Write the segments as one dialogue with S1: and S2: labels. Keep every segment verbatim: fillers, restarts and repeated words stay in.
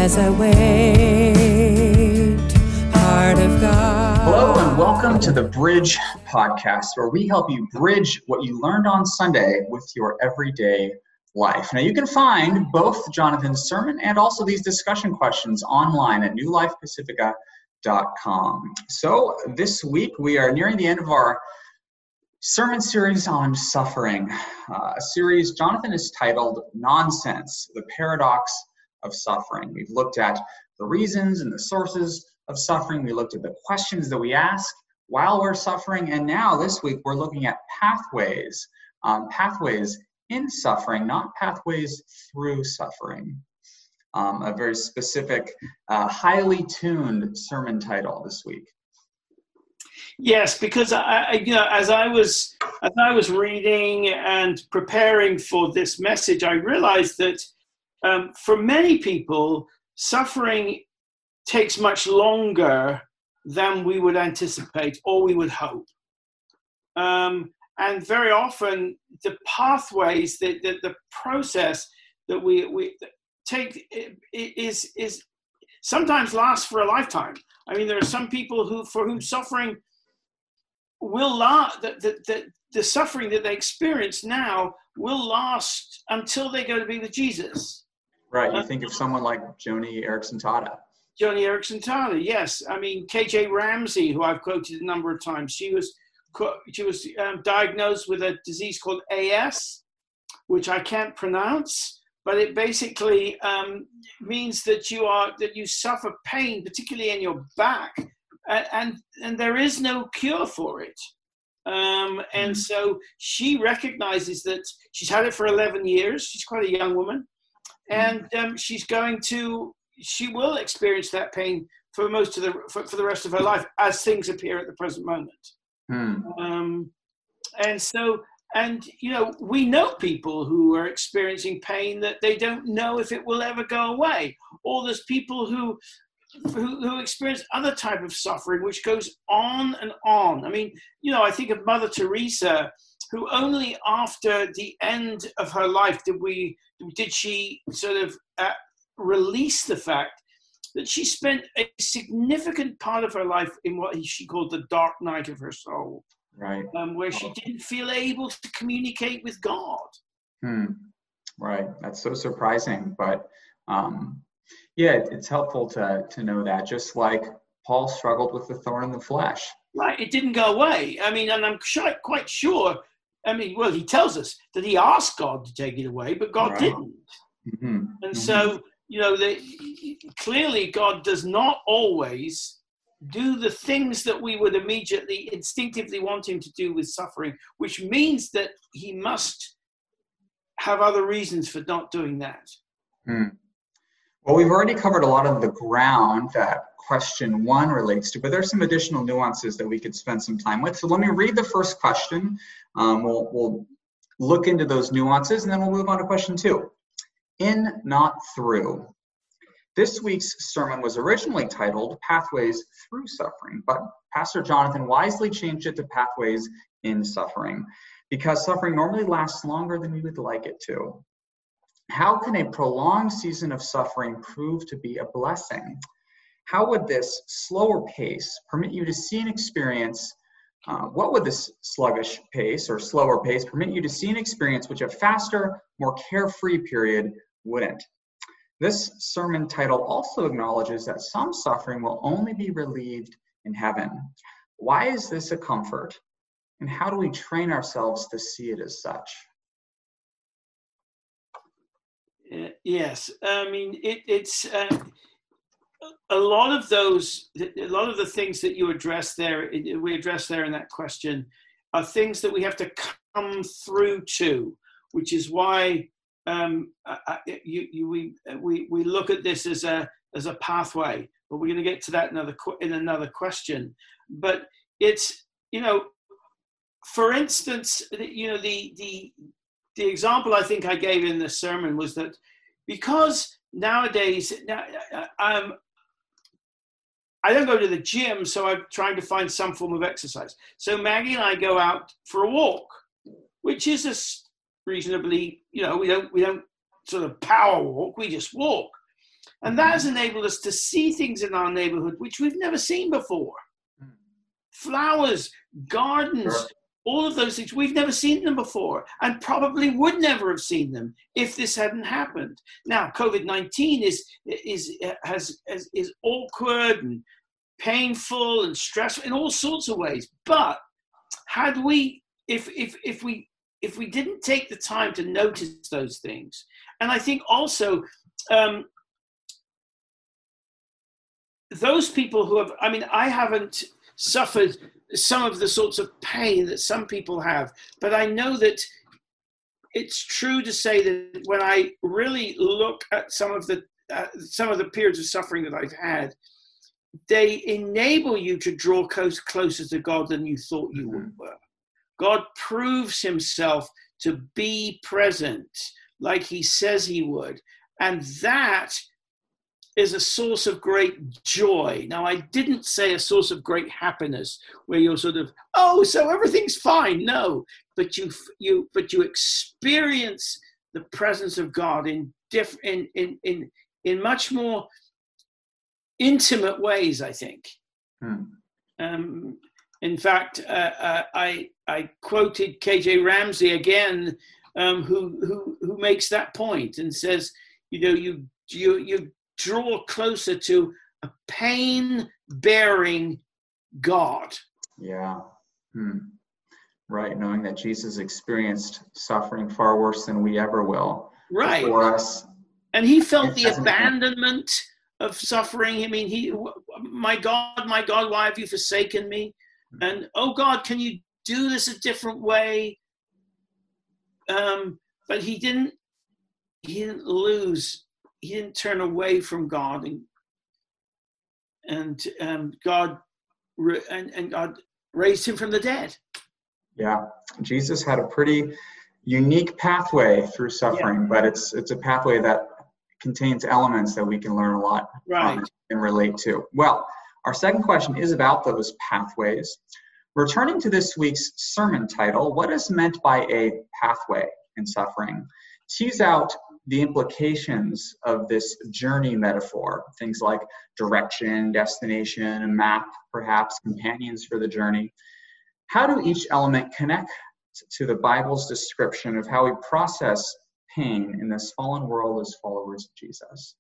S1: as I wait, heart of God.
S2: Hello and welcome to the Bridge Podcast, where we help you bridge what you learned on Sunday with your everyday life. Now you can find both Jonathan's sermon and also these discussion questions online at new life pacifica dot com. So this week we are nearing the end of our sermon series on suffering, uh, a series Jonathan has titled Nonsense, the Paradox of Suffering. We've looked at the reasons and the sources of suffering. We looked at the questions that we ask while we're suffering. And now this week we're looking at pathways, um, pathways in suffering, not pathways through suffering. Um, a very specific, uh, highly tuned sermon title this week.
S3: Yes, because I, I, you know, as I was as I was reading and preparing for this message, I realized that um, for many people, suffering takes much longer than we would anticipate or we would hope. Um, and very often, the pathways, the the, the process that we we take is is sometimes lasts for a lifetime. I mean, there are some people who for whom suffering will last, the, the, the, the suffering that they experience now will last until they go to be with Jesus.
S2: Right, you
S3: uh,
S2: think of someone like Joni Eareckson Tada.
S3: Joni Eareckson Tada, yes. I mean, K J Ramsey, who I've quoted a number of times, she was she was um, diagnosed with a disease called A S, which I can't pronounce, but it basically um, means that you are that you suffer pain, particularly in your back. And and there is no cure for it. Um, and so she recognizes that she's had it for eleven years. She's quite a young woman. And um, she's going to, she will experience that pain for most of the, for, for the rest of her life as things appear at the present moment.
S2: Hmm.
S3: Um, and so, and, you know, we know people who are experiencing pain that they don't know if it will ever go away. Or there's people who, Who, who experience other type of suffering, which goes on and on. I mean, you know, I think of Mother Teresa, who only after the end of her life did we did she sort of uh, release the fact that she spent a significant part of her life in what she called the dark night of her soul,
S2: right?
S3: Um, where she didn't feel able to communicate with God.
S2: Hmm. Right. That's so surprising, but. Um... Yeah, it's helpful to to know that, just like Paul struggled with the thorn in the flesh.
S3: Right, it didn't go away. I mean, and I'm sure, quite sure, I mean, well, he tells us that he asked God to take it away, but God right. didn't.
S2: Mm-hmm.
S3: And
S2: mm-hmm.
S3: so, you know, the, clearly God does not always do the things that we would immediately, instinctively want him to do with suffering, which means that he must have other reasons for not doing that.
S2: Hmm. Well, we've already covered a lot of the ground that question one relates to, but there's some additional nuances that we could spend some time with. So let me read the first question. Um, we'll, we'll look into those nuances, and then we'll move on to question two. In, not through. This week's sermon was originally titled Pathways Through Suffering, but Pastor Jonathan wisely changed it to Pathways in Suffering, because suffering normally lasts longer than we would like it to. How can a prolonged season of suffering prove to be a blessing? How would this slower pace permit you to see and experience, uh, what would this sluggish pace or slower pace permit you to see and experience which a faster, more carefree period wouldn't? This sermon title also acknowledges that some suffering will only be relieved in heaven. Why is this a comfort? And how do we train ourselves to see it as such?
S3: Uh, yes, I mean it, it's uh, a lot of those. A lot of the things that you address there, we address there in that question, are things that we have to come through to, which is why um, I, you, you, we we we look at this as a as a pathway. But we're going to get to that another in another question. But it's you know, for instance, you know the the. The example I think I gave in the sermon was that because nowadays, um, I don't go to the gym, so I'm trying to find some form of exercise. So Maggie and I go out for a walk, which is a reasonably, you know, we don't we don't sort of power walk, we just walk. And that has enabled us to see things in our neighborhood which we've never seen before. Flowers, gardens,
S2: Sure.
S3: all of those things, we've never seen them before, and probably would never have seen them if this hadn't happened. Now, COVID nineteen is, is, has, is, is awkward and painful and stressful in all sorts of ways. But had we, if, if, if we, if we didn't take the time to notice those things, and I think also, um, those people who have, I mean, I haven't suffered some of the sorts of pain that some people have, but I know that it's true to say that when I really look at some of the uh, some of the periods of suffering that I've had, they enable you to draw close, closer to God than you thought you
S2: Mm-hmm.
S3: were. God proves himself to be present like he says he would, and that is a source of great joy. Now, I didn't say a source of great happiness where you're sort of, oh, so everything's fine. No, but you you but you experience the presence of God in diff in in in in much more intimate ways, I think.
S2: Hmm.
S3: Um, in fact, uh, uh, I I quoted K J Ramsey again, um, who who who makes that point and says, you know, you you you. draw closer to a pain-bearing God.
S2: Yeah. Hmm. Right. Knowing that Jesus experienced suffering far worse than we ever will.
S3: Right.
S2: For us.
S3: And he felt
S2: It
S3: the
S2: doesn't-
S3: abandonment of suffering. I mean, he, my God, my God, why have you forsaken me? And, oh God, can you do this a different way? Um, but he didn't, he didn't lose He didn't turn away from God, and and um, God and, and God raised him from the dead.
S2: Yeah, Jesus had a pretty unique pathway through suffering, yeah. but it's it's a pathway that contains elements that we can learn a lot
S3: right.
S2: from and relate to. Well, our second question is about those pathways. Returning to this week's sermon title, what is meant by a pathway in suffering? Tease out the implications of this journey metaphor, things like direction, destination, a map, perhaps companions for the journey. How do each element connect to the Bible's description of how we process pain in this fallen world as followers of Jesus?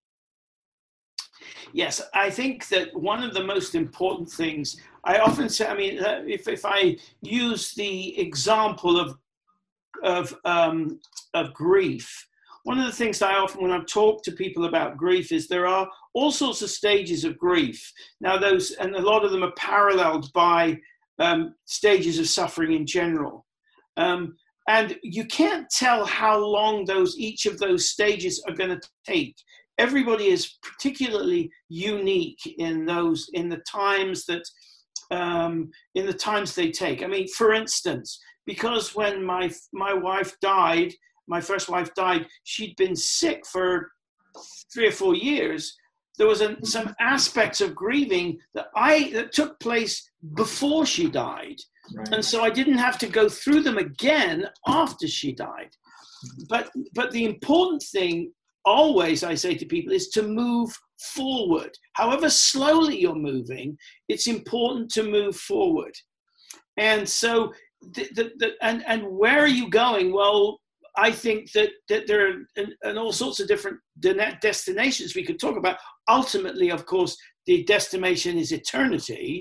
S3: Yes, I think that one of the most important things, I often say, I mean, if, if I use the example of, of, um, of grief, one of the things that I often, when I talk to people about grief, is there are all sorts of stages of grief. Now those, and a lot of them are paralleled by um, stages of suffering in general. Um, and you can't tell how long those, each of those stages are going to take. Everybody is particularly unique in those, in the times that, um, in the times they take. I mean, for instance, because when my, my wife died, my first wife died, she'd been sick for three or four years. There was a, some aspects of grieving that I that took place before she died. Right. And so I didn't have to go through them again after she died. But but the important thing always, I say to people, is to move forward. However slowly you're moving, it's important to move forward. And so, the, the, the, and, and where are you going? Well, I think that, that there are and, and all sorts of different destinations we could talk about. Ultimately, of course, the destination is eternity.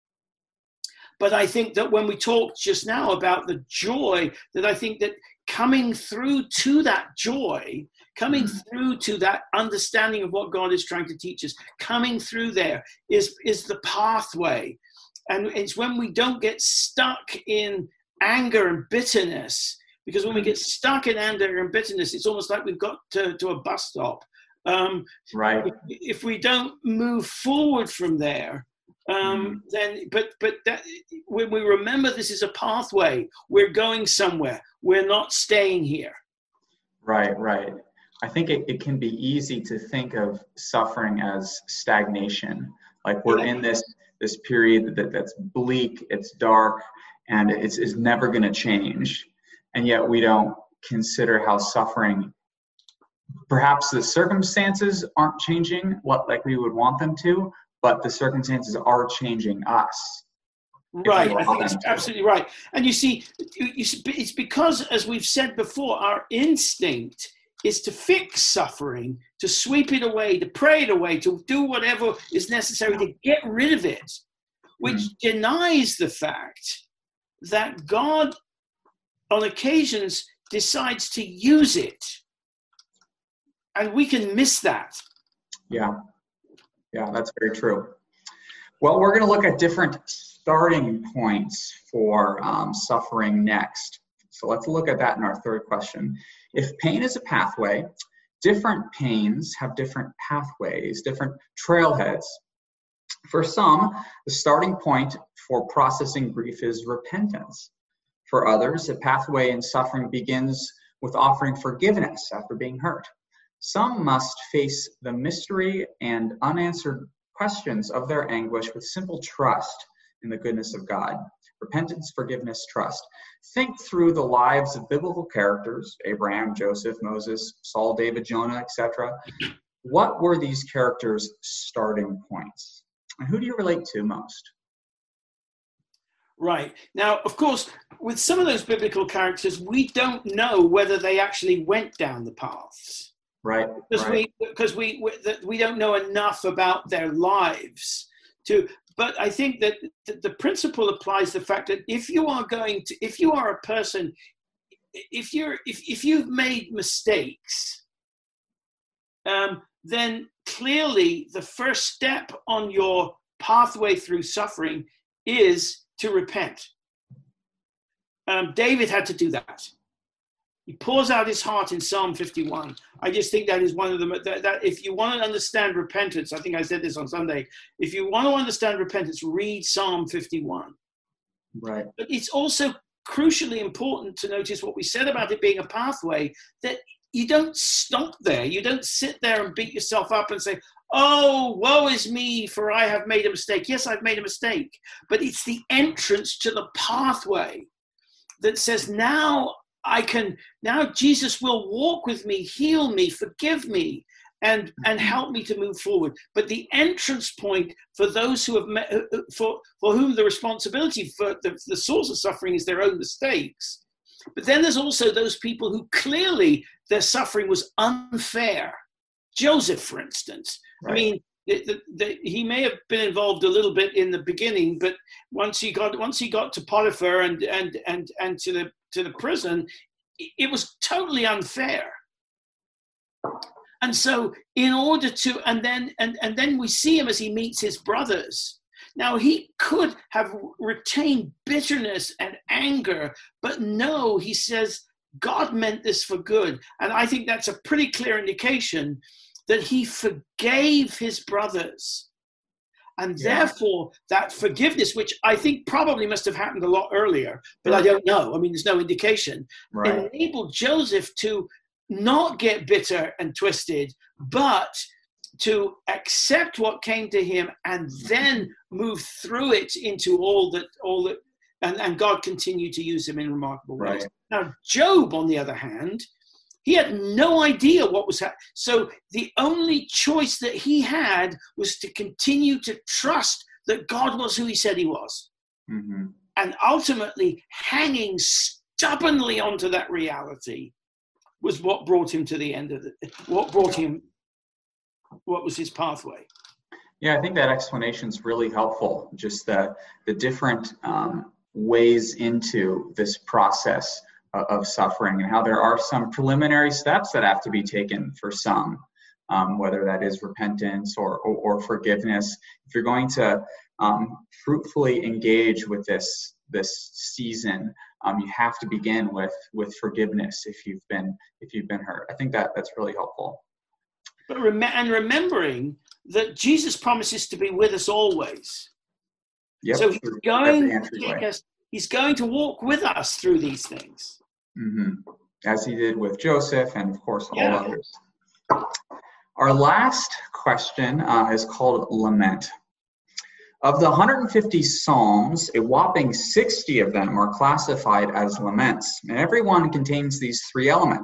S3: But I think that when we talked just now about the joy, that I think that coming through to that joy, coming through to that understanding of what God is trying to teach us, coming through there is, is the pathway. And it's when we don't get stuck in anger and bitterness. Because when we get stuck in anger and bitterness, it's almost like we've got to, to a bus stop. Um,
S2: right.
S3: If, if we don't move forward from there, um, mm. then, but but that, when we remember this is a pathway, we're going somewhere. We're not staying here.
S2: Right, right. I think it, it can be easy to think of suffering as stagnation. Like we're yeah. in this this period that, that's bleak, it's dark, and it's, it's never going to change. And yet we don't consider how suffering perhaps the circumstances aren't changing what like we would want them to, but the circumstances are changing us.
S3: Right, I think it's absolutely right. And you see, you see, it's because, as we've said before, our instinct is to fix suffering, to sweep it away, to pray it away, to do whatever is necessary to get rid of it, which mm-hmm. denies the fact that God, on occasions, decides to use it. And we can miss that.
S2: Yeah, yeah, that's very true. Well, we're going to look at different starting points for um, suffering next. So let's look at that in our third question. If pain is a pathway, different pains have different pathways, different trailheads. For some, the starting point for processing grief is repentance. For others, a pathway in suffering begins with offering forgiveness after being hurt. Some must face the mystery and unanswered questions of their anguish with simple trust in the goodness of God. Repentance, forgiveness, trust. Think through the lives of biblical characters, Abraham, Joseph, Moses, Saul, David, Jonah, et cetera. What were these characters' starting points? And who do you relate to most?
S3: Right. Now, of course, with some of those biblical characters, we don't know whether they actually went down the paths.
S2: Right.
S3: Because
S2: right.
S3: we because we, we we don't know enough about their lives to. But I think that the principle applies the fact that if you are going to, if you are a person, if you're if if you've made mistakes, um, then clearly the first step on your pathway through suffering is to repent. Um, David had to do that. He pours out his heart in Psalm fifty-one. I just think that is one of the, that, that if you want to understand repentance, I think I said this on Sunday, if you want to understand repentance, read Psalm fifty-one.
S2: Right.
S3: But it's also crucially important to notice what we said about it being a pathway, that you don't stop there. You don't sit there and beat yourself up and say, oh, woe is me, for I have made a mistake. Yes, I've made a mistake. But it's the entrance to the pathway that says, now I can, now Jesus will walk with me, heal me, forgive me, and, and help me to move forward. But the entrance point for those who have, met, for, for whom the responsibility for the, the source of suffering is their own mistakes. But then there's also those people who clearly their suffering was unfair. Joseph, for instance. Right. I mean, the, the, the, he may have been involved a little bit in the beginning, but once he got once he got to Potiphar and and and and to the to the prison, it was totally unfair. And so, in order to, and then and and then we see him as he meets his brothers. Now, he could have retained bitterness and anger, but no, he says, God meant this for good. And I think that's a pretty clear indication that he forgave his brothers. And yeah. therefore, that forgiveness, which I think probably must have happened a lot earlier, but I don't know. I mean, there's no indication. Right. Enabled Joseph to not get bitter and twisted, but to accept what came to him and then move through it into all that, all that, and, and God continued to use him in remarkable ways. Right. Now, Job, on the other hand, he had no idea what was happening. So the only choice that he had was to continue to trust that God was who he said he was. Mm-hmm. And ultimately, hanging stubbornly onto that reality was what brought him to the end of it, what brought him, what was his pathway.
S2: Yeah, I think that explanation is really helpful. Just the, the different um, ways into this process of suffering and how there are some preliminary steps that have to be taken for some, um, whether that is repentance or, or, or forgiveness. If you're going to um, fruitfully engage with this this season, um, you have to begin with with forgiveness if you've been if you've been hurt. I think that that's really helpful.
S3: But rem- and remembering that Jesus promises to be with us always.
S2: Yep,
S3: so he's going to take us. He's going to walk with us through these things.
S2: Mm-hmm. As he did with Joseph and, of course, all
S3: yeah.
S2: others. Our last question uh, is called lament. Of the one hundred fifty psalms, a whopping sixty of them are classified as laments, and every one contains these three elements: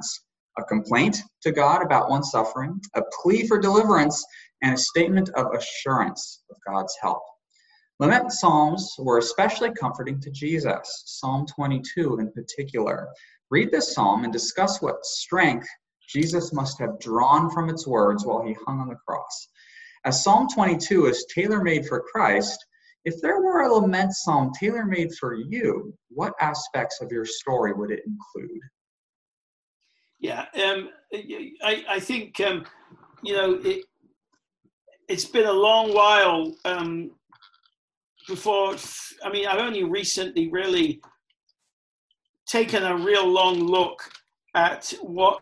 S2: a complaint to God about one's suffering, a plea for deliverance, and a statement of assurance of God's help. Lament psalms were especially comforting to Jesus, Psalm twenty-two in particular. Read this psalm and discuss what strength Jesus must have drawn from its words while he hung on the cross. As Psalm twenty-two is tailor-made for Christ, if there were a lament psalm tailor-made for you, what aspects of your story would it include?
S3: Yeah, um, I, I think, um, you know, it, it's been a long while um, before, I mean, I've only recently really taken a real long look at what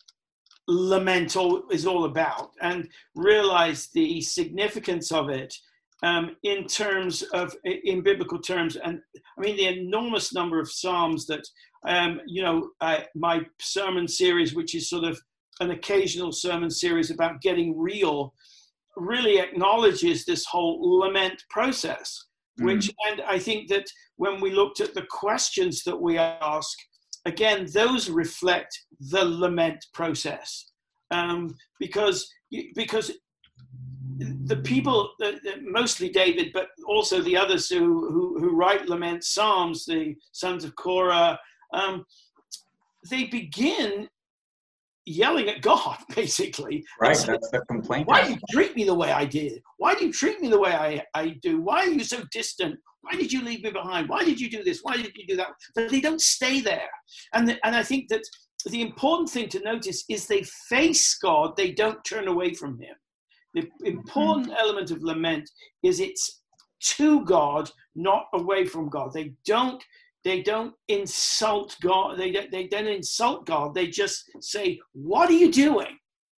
S3: lament all, is all about and realized the significance of it um, in terms of, in biblical terms. And I mean, the enormous number of Psalms that, um, you know, I, my sermon series, which is sort of an occasional sermon series about getting real, really acknowledges this whole lament process, mm. which, and I think that when we looked at the questions that we ask, again, those reflect the lament process, um, because because the people, uh, mostly David, but also the others who, who, who write lament psalms, the sons of Korah, um, they begin yelling at God, basically.
S2: Right, so, that's the complaint.
S3: Why do you treat me the way I did? Why do you treat me the way I, I do? Why are you so distant? Why did you leave me behind? Why did you do this? Why did you do that? But they don't stay there. And, the, and I think that the important thing to notice is they face God, they don't turn away from him. The important mm-hmm. element of lament is it's to God, not away from God. They don't They don't insult God. They don't, they don't insult God. They just say, "What are you doing?"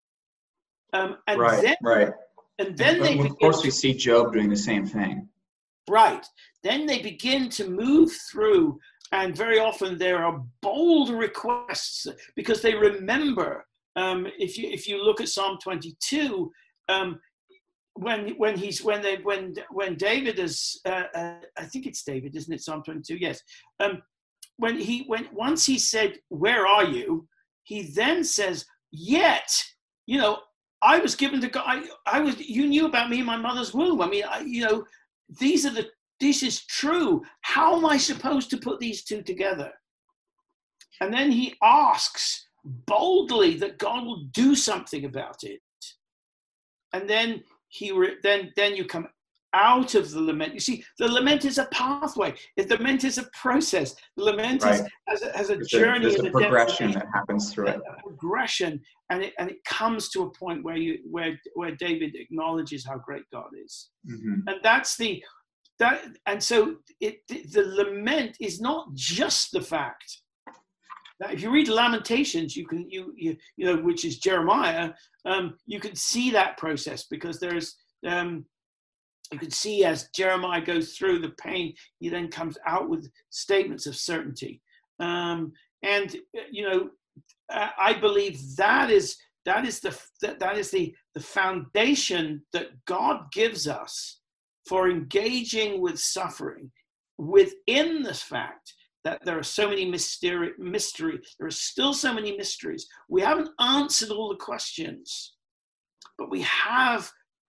S3: Um, and
S2: right,
S3: then,
S2: right.
S3: And then
S2: and,
S3: they.
S2: Of course, we see Job doing the same thing.
S3: Right. Then they begin to move through, and very often there are bold requests because they remember. Um, if you if you look at Psalm twenty-two. Um, When when he's when they when when David is uh, uh, I think it's David, isn't it? Psalm twenty-two, yes. Um, when he when once he said, "Where are you?" He then says, "Yet, you know, I was given to God. I, I was you knew about me in my mother's womb. I mean, I, you know, these are the this is true. How am I supposed to put these two together?" And then he asks boldly that God will do something about it, and then. He re- then then you come out of the lament. You see, the lament is a pathway. The lament is a process. The lament right. is has a, has a
S2: there's
S3: journey.
S2: A, there's a progression that happens through it.
S3: A progression, and it and it comes to a point where you where where David acknowledges how great God is, mm-hmm. and that's the that. And so it the lament is not just the fact. Now, if you read Lamentations, you can you you you know which is Jeremiah, um, you can see that process because there's um, you can see as Jeremiah goes through the pain, he then comes out with statements of certainty, um, and you know I believe that is that is the that, that is the the foundation that God gives us for engaging with suffering within this fact. That there are so many mystery, mystery, there are still so many mysteries. We haven't answered all the questions, but we have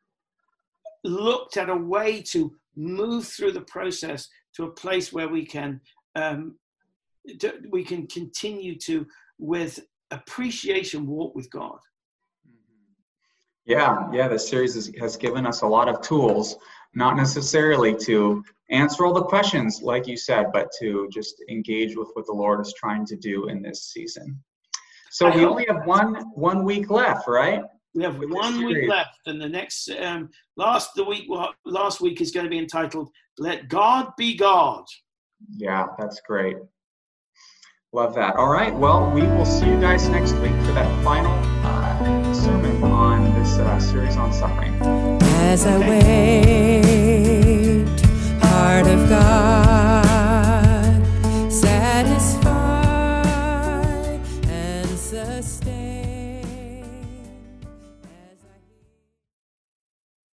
S3: looked at a way to move through the process to a place where we can um, we can continue to, with appreciation, walk with God.
S2: Yeah, yeah, the series is, has given us a lot of tools, not necessarily to answer all the questions, like you said, but to just engage with what the Lord is trying to do in this season. So I we only have one one week left, right?
S3: We have one week left, and the next um, last the week last week is going to be entitled "Let God Be God."
S2: Yeah, that's great. Love that. All right. Well, we will see you guys next week for that final uh, sermon on this uh, series on suffering.
S1: As I wait.